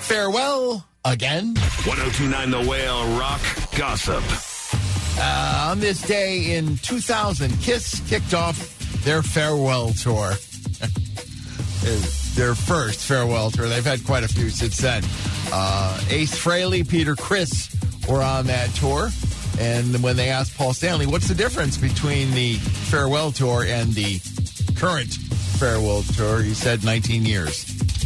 farewell again. 1029 The Whale Rock Gossip. On this day in 2000, Kiss kicked off their farewell tour. Their first farewell tour. They've had quite a few since then. Ace Frehley, Peter Criss were on that tour. And when they asked Paul Stanley, what's the difference between the farewell tour and the current farewell tour, he said 19 years.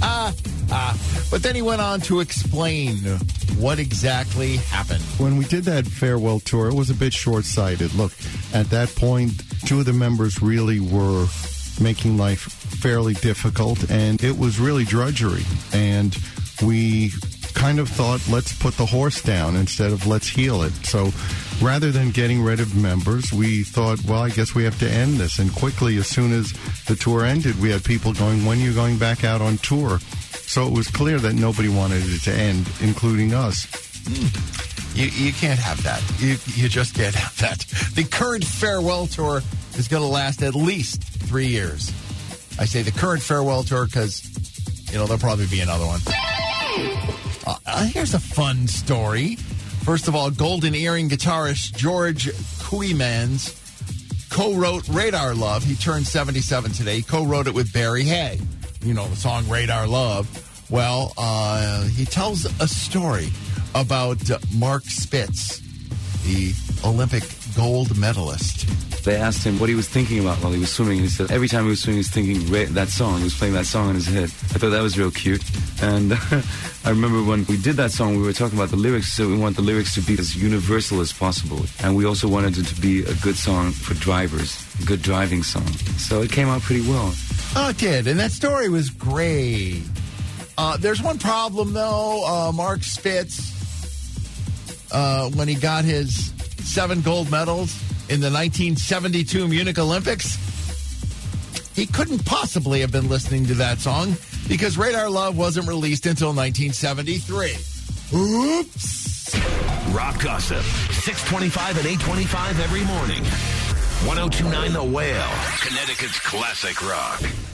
But then he went on to explain what exactly happened. When we did that farewell tour, it was a bit short-sighted. Look, at that point, two of the members really were making life fairly difficult, and it was really drudgery. And we kind of thought, let's put the horse down instead of let's heal it. So rather than getting rid of members, we thought, well, I guess we have to end this. And quickly, as soon as the tour ended, we had people going, when are you going back out on tour? So it was clear that nobody wanted it to end, including us. You can't have that. You just can't have that. The current farewell tour is going to last at least 3 years. I say the current farewell tour because, there'll probably be another one. Here's a fun story. First of all, Golden Earring guitarist George Kooymans co-wrote Radar Love. He turned 77 today. He co-wrote it with Barry Hay. The song Radar Love. Well, he tells a story about Mark Spitz, the Olympic gold medalist. They asked him what he was thinking about while he was swimming, and he said every time he was swimming, he was thinking that song. He was playing that song in his head. I thought that was real cute. And I remember when we did that song, we were talking about the lyrics, so we want the lyrics to be as universal as possible. And we also wanted it to be a good song for drivers, a good driving song. So it came out pretty well. Oh, it did. And that story was great. There's one problem, though. Mark Spitz, when he got his 7 gold medals in the 1972 Munich Olympics, he couldn't possibly have been listening to that song because Radar Love wasn't released until 1973. Oops. Rock Gossip, 625 and 825 every morning. 1029 The Whale, Connecticut's classic rock.